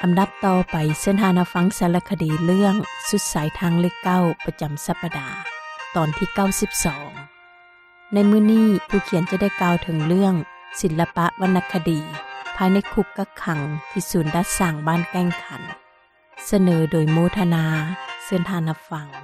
ำดับต่อไปเส้นทางฟังสารคดีเรื่องสุดสายทางเลข9ประจำสัปดาห์ตอนที่92ในมื้อนี้ผู้เขียนจะได้กล่าวถึงเรื่องศิลปะวรรณคดีภายในคุกกักขังที่ศูนย์ดัดสร้างบ้านแก้งขันเสนอโดยโมทนาเส้นทางฟัง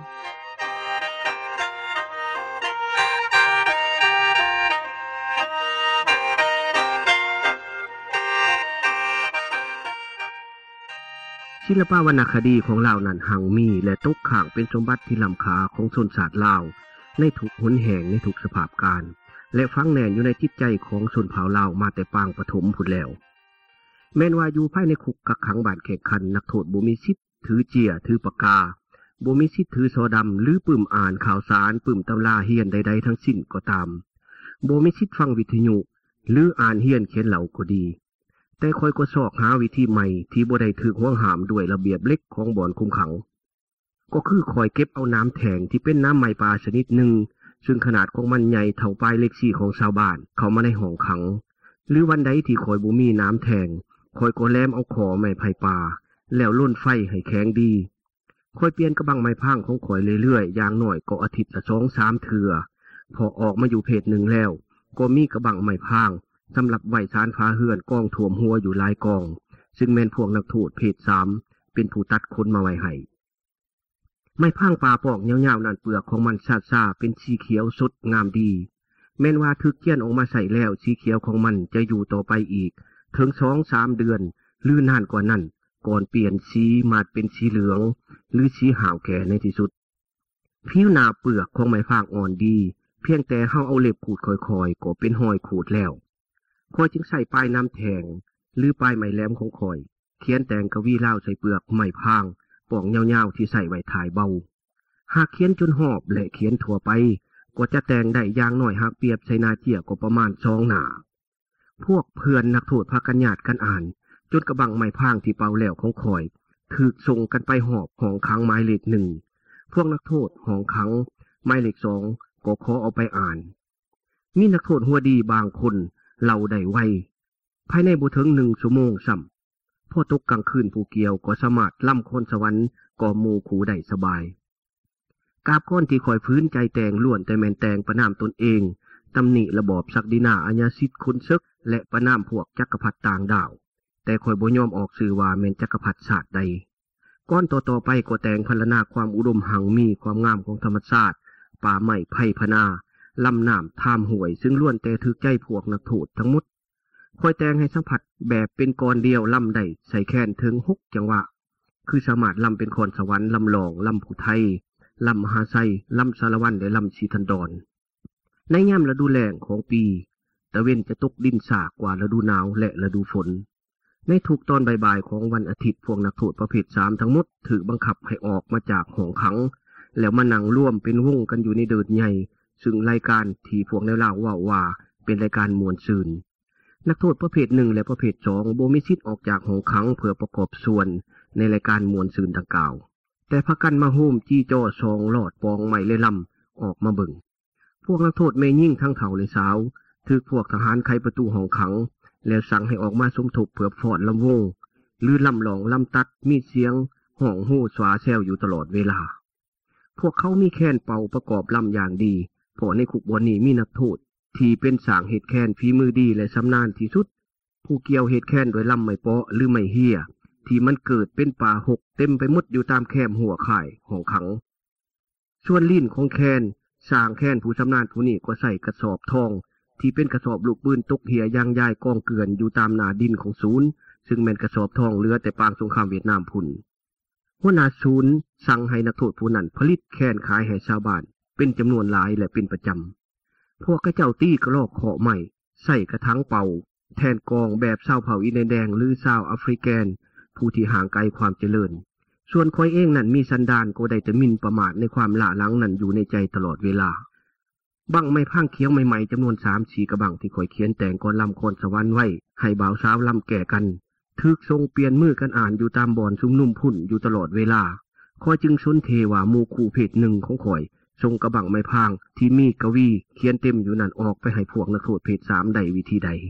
ศิลปวรรณคดีของลาวนั้นหังมีและตกข้างเป็นสมบัติที่ล้ำค่าของชนชาติลาวในทุกหนแห่งในทุกสภาพการและฝังแน่นอยู่ในจิตใจของชนเผ่าลาวมาแต่ปางปฐมพุ่นแล้วแม้นว่าอยู่ภายในคุกกักขังบ้านแขกคันนักโทษบ่มีสิทธิ์ถือเจียถือปากกาบ่มีสิทธิ์ถือโซดำหรือปึ้มอ่านข่าวสารปึ้มตำราเฮียนใดๆทั้งสิ้นก็ตามบ่มีสิทธิ์ฟังวิทยุหรืออ่านเฮียนเขียนเหล่าก็ดีแต่คอยก็ซอกหาวิธีใหม่ที่บ่ได้ถูกห่วงห้ามด้วยระเบียบเล็กของบ่อนคุมขังก็คือคอยเก็บเอาน้ำแทงที่เป็นน้ำไม้ปลาชนิดหนึ่งซึ่งขนาดของมันใหญ่เท่าปลายเล็กซี่ของชาวบ้านเข้ามาในห้องขังหรือวันใดที่คอยบ่มีน้ำแทงคอยก็แลมเอาขอไม้ไผ่ป่าแล้วล่นไฟให้แข็งดีคอยเปลี่ยนกระบังไม้พางของคอยเรื่อยๆอย่างน้อยก็อาทิตย์ละ 2-3 เทื่อพอออกมาอยู่เพจหนึ่งแล้วก็มีกระบังไม้พางสำหรับไว้ชานฟ้าเฮือนกองท่วมหัวอยู่หลายกองซึ่งแม่นพวกนักโทษเพศ3เป็นผู้ตัดคนมาไว้ให้ไม้พางป่าปอกยาวๆนั่นเปลือกของมันซ่าๆเป็นสีเขียวสดงามดีแม้นว่าถึกเกี้ยนออกมาใส่แล้วสีเขียวของมันจะอยู่ต่อไปอีกถึง 2-3 เดือนหรือนานกว่านั้นก่อนเปลี่ยนสีมาเป็นสีเหลืองหรือสีหาวแก่ในที่สุดผิวหน้าเปลือกของไม้พางอ่อนดีเพียงแต่เฮาเอาเล็บขูดค่อยๆก็เป็นรอยขูดแล้วคอยจึงใส่ปลายน้ำแทงหรือปลายไม้แหลมของคอยเขียนแต่งกวีเล่าใส่เปลือกไม้พางปอกยาวๆที่ใส่ไว้ถ่ายเบาหากเขียนจนหอบและเขียนทั่วไปก็จะแต่งได้อย่างน้อยหากเปรียบใส่หน้าเจียก็ประมาณ2 หน้าพวกเพื่อนนักโทษพากันญาติกันอ่านจนกระบังไม้พางที่เป่าแล้วของคอยถูกส่งกันไปหอบห้องขังหมายเลข1พวกนักโทษห้องขังหมายเลข2ก็ขอเอาไปอ่านมีนักโทษหัวดีบางคนเล่าได้ไวภายในบ่ถึง1 ชั่วโมงซ้ำพอตกกลางคืนผู้เกี่ยวก็สามารถล่ำคนสวรรค์ก่อหมู่ขู่ได้สบายกาบก้อนที่คอยฟื้นใจแต่งล้วนแต่แม่นแต่งประนามตนเองตำหนิระบอบศักดินาอาญาสิทธิ์คนซึกและประนามพวกจักรพรรดิต่างดาวแต่คอยบ่ยอมออกสื่อว่าแม่นจักรพรรดิชาติใดก้อนต่อไปก็แต่งพรรณนาความอุดมหังมีความงามของธรรมชาติป่าไม้ไผ่พนาลำน้ำท่ามห้วยซึ่งล้วนแต่ถึกใจพวกนักโทษทั้งหมดคอยแต่งให้สัมผัสแบบเป็นกรเดียวลำได้ใส่แค้นถึง6 จังหวะคือสามารถลำเป็นคอนสวรรค์ลำลองลำผู้ไทยลำมหาไซลำสารวัตรและลำชีทันดรในยามฤดูแล้งของปีตะเวนจะตกดินสากกว่าฤดูหนาวและฤดูฝนในทุกตอนบ่ายๆของวันอาทิตย์พวกนักโทษประเภท3ทั้งหมดถูกบังคับให้ออกมาจากห้องขังแล้วมานั่งร่วมเป็นวงกันอยู่ในเดินใหญ่ซึ่งรายการที่พวกแนวเล่าว่าเป็นรายการมวลซืนนักโทษประเภท1และประเภท2บ่มีสิทธิ์ออกจากห้องขังเพื่อประกอบส่วนในรายการมวลซืนดังกล่าวแต่พากันมาโฮมจี้จ้อซองลอดปองไม้เลยลำออกมาเบิ่งพวกนักโทษแม่ยิ่งทั้งเฒ่าและสาวถูกพวกทหารไขประตูห้องขังแล้วสั่งให้ออกมาสมทบเพื่อฟ้อนลำวงหรือลำหลองลำตัดมีเสียงห้องฮู้สวาแซวอยู่ตลอดเวลาพวกเขามีแค้นเป่าประกอบลำอย่างดีเพราะในคุกบ่อนนี้มีนักโทษที่เป็นสร้างเหตุแค้นฝีมือดีและชำนาญที่สุดผู้เกี่ยวเหตุแค้นโดยลำไม้เปาะหรือไม้เหี้ยที่มันเกิดเป็นป่าหกเต็มไปหมดอยู่ตามแคมหัวข่ายห้องขังส่วนลิ้นของแค้นสร้างแค้นผู้ชำนาญผู้นี้ก็ใส่กระสอบทองที่เป็นกระสอบลูกปืนตกเหี่ยยางยายกองเกลื่อนอยู่ตามหน้าดินของศูนย์ซึ่งแม่นกระสอบทองเหลือแต่ปางสงครามเวียดนามพุ่นหัวหน้าศูนย์สั่งให้นักโทษผู้นั้นผลิตแค้นขายให้ชาวบ้านเป็นจำนวนหลายและเป็นประจำพวกกระเจ้าตี้กระลอกเขาะใหม่ใส่กระทั้งเป่าแทนกองแบบชาวเผ่าอินเดียแดงหรือชาวแอฟริกันผู้ที่ห่างไกลความเจริญส่วนคอยเองนั้นมีสันดานก็ได้แต่หมิ่นประมาทในความละลังนั้นอยู่ในใจตลอดเวลาบังไม้พางเคียงใหม่ๆจำนวน 3-4 กระบังที่คอยเขียนแต่งก่อนลำคอนสวรรค์ไว้ให้บ่าวสาวลำแก่กันถึกทรงเปลี่ยนมือกันอ่านอยู่ตามบ่อนซุ่มนุ่มพุ่นอยู่ตลอดเวลาคอยจึงสนเทว่าหมู่คู่เพศหนึ่งของคอยทรงกระบังไม้พางที่มีกวีเขียนเต็มอยู่นั่นออกไปให้พวกนักโทษเพศ3ได้วิธีใด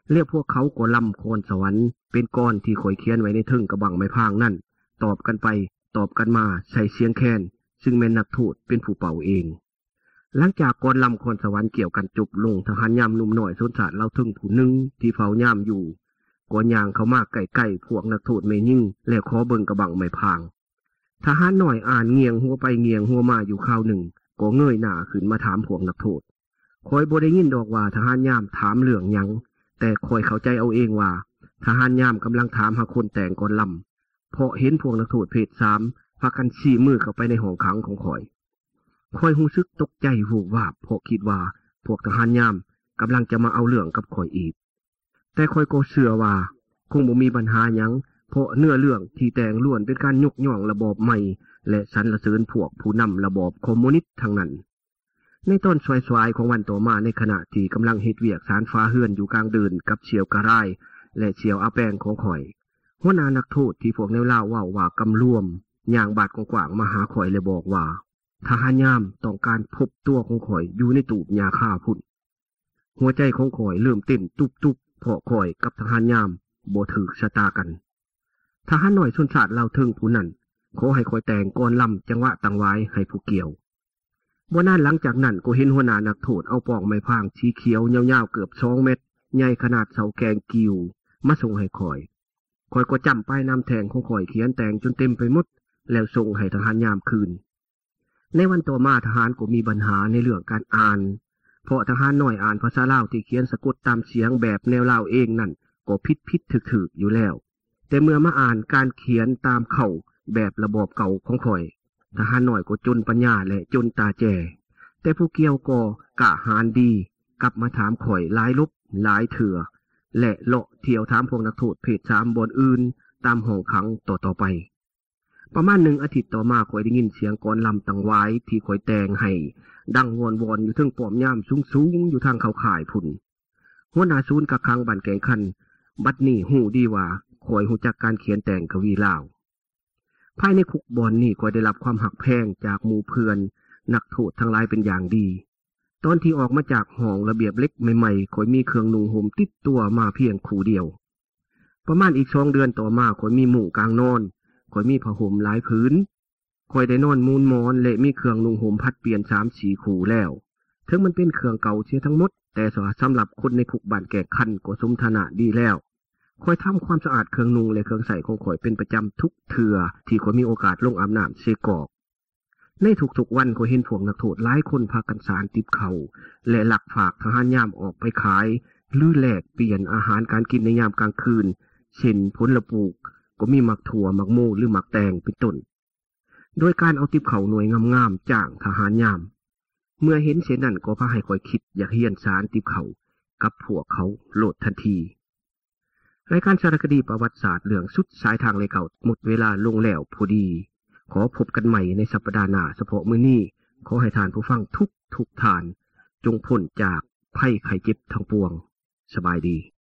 และพวกเขาก็ลำโคนสวรรค์เป็นก้อนที่ข่อยเขียนไว้ในทึ่งกระบังไม้พางนั่นตอบกันไปตอบกันมาใส่เสียงแคนซึ่งแม่นนักโทษเป็นผู้เป่าเองหลังจากก้อนลำโคนสวรรค์เกี่ยวกันจบลงทหารยามหนุ่มน้อยสนสารเล่าทึ่งผู้หนึ่งที่เฝ้ายามอยู่ก้อนยางเข้ามาใกล้ๆพวกนักโทษไม่ยิ่งและขอเบิ่งกระบังไม้พางทหารน้อยอ่านเงียงหัวไปเงียงหัวมาอยู่คราวหนึ่งก็เงยหน้าขึ้นมาถามพวกนักโทษคอยบ่ได้ยินดอกว่าทหารยามถามเรื่องหยังแต่คอยเข้าใจเอาเองว่าทหารยามกำลังถามหาคนแต่งก่อนลำเพราะเห็นพวกนักโทษเพศ3พากันชี้มือเข้าไปในห้องขังของคอยรู้สึกตกใจวูบวาบเพราะคิดว่าพวกทหารยามกำลังจะมาเอาเรื่องกับคอยอีกแต่คอยก็เชื่อว่าคงบ่มีปัญหาหยังเพราะเนื้อเรื่องที่แต่งล้วนเป็นการยกย่องระบอบใหม่และสรรเสริญพวกผู้นำระบอบคอมมิวนิสต์ทั้งนั้นในต้นสวยๆของวันต่อมาในขณะที่กำลังเฮ็ดเวียกสารฟ้าเฮือนอยู่กลางเดินกับเฉียวกระไรและเฉียวอาแปงของข่อยหัวหน้านักโทษที่พวกแนวเล่าว่ากำรวมย่างบาดกว้างๆมาหาข่อยเลยบอกว่าทหารยามต้องการพบตัวของข่อยอยู่ในตูบยาฆ่าพุ่นหัวใจของข่อยเริ่มเต้นตุบๆเพราะข่อยกับทหารยามบ่ถูกชะตากันทหารน้อยชนชาติเล่าถึงผู้นั้นขอให้ข่อยแต่งก่อนลำจังหวะตั้งไว้ให้ผู้เกี่ยวบ่นานหลังจากนั้นก็เห็นหัวหน้านักโทษเอาปองไม้พางสีเขียวยาวๆเกือบ2 เมตรใหญ่ขนาดเสาแกงกิวมาส่งให้ข่อยก็จำป้ายนำแทงของข่อยเขียนแต่งจนเต็มไปหมดแล้วส่งให้ทหารยามคืนในวันต่อมาทหารก็มีปัญหาในเรื่องการอ่านเพราะทหารน้อยอ่านภาษาลาวที่เขียนสะกดตามเสียงแบบแนวลาวเองนั่นก็ผิดถึกๆอยู่แล้วแต่เมื่อมาอ่านการเขียนตามเข้าแบบระบอบเก่าของข่อยทหารน้อยก็จนปัญญาและจนตาแจแต่ผู้เกี่ยวก็กะหารดีกลับมาถามข่อยหลายลบหลายเถื่อและเลาะเที่ยวถามพวกนักโทษเพศ3บนอื่นตามห้องขังต่อไปประมาณ1 อาทิตย์ต่อมาข่อยได้ยินเสียงกลอนลำตังไว้ที่ข่อยแต่งให้ดังวอนอยู่ถึงป้อมยามสูงอยู่ทางเขาข่ายพุ่นหัวหน้าศูนย์กักขังบ้านแกงคันบัดนี้ฮู้ดีว่าข่อยฮู้จักการเขียนแต่งกวีลาวภายในคุกบอนนี่ข่อยได้รับความหักแพงจากหมู่เพื่อนนักโทษทั้งหลายเป็นอย่างดีตอนที่ออกมาจากห้องระเบียบเล็กใหม่ๆข่อยมีเครื่องนุ่งห่มติดตัวมาเพียงคู่เดียวประมาณอีก2 เดือนต่อมาข่อยมีหมู่กลางนอนข่อยมีผ้าห่มหลายผืนข่อยได้นอนมูนมอนและมีเครื่องนุ่งห่มพัดเปลี่ยน3-4 คู่แล้วถึงมันเป็นเครื่องเก่าเสียทั้งหมดแต่สำหรับคนในคุกบ้านแก่คันก็สมฐานะดีแล้วข่อยทำความสะอาดเครื่องนุ่งและเครื่องใส่ของข่อยเป็นประจำทุกเทื่อที่ข่อยมีโอกาสลงอาบน้ำเสกอกในทุกๆวันข่อยเห็นพวกนักโทษหลายคนพากันสารติบเขาและหลักฝากทหารยามออกไปขายหรือแลกเปลี่ยนอาหารการกินในยามกลางคืนเช่นผลปลูกก็มีหมักถั่วหมักโมหรือหมักแตงเป็นต้นโดยการเอาติบเขาหน่วยงามๆจ้างทหารยามเมื่อเห็นเช่นนั้นก็พาให้ข่อยคิดอยากเฮียนสารติบเขากับพวกเขาโลดทันทีรายการสารคดีประวัติศาสตร์เรื่องสุดสายทางเลยเก่าหมดเวลาลงแล้วพอดีขอพบกันใหม่ในสัปดาห์หน้าเฉพาะมื้อนี้ขอให้ทานผู้ฟังทุกท่านจงพ้นจากภัยไข้เจ็บทั้งปวงสบายดี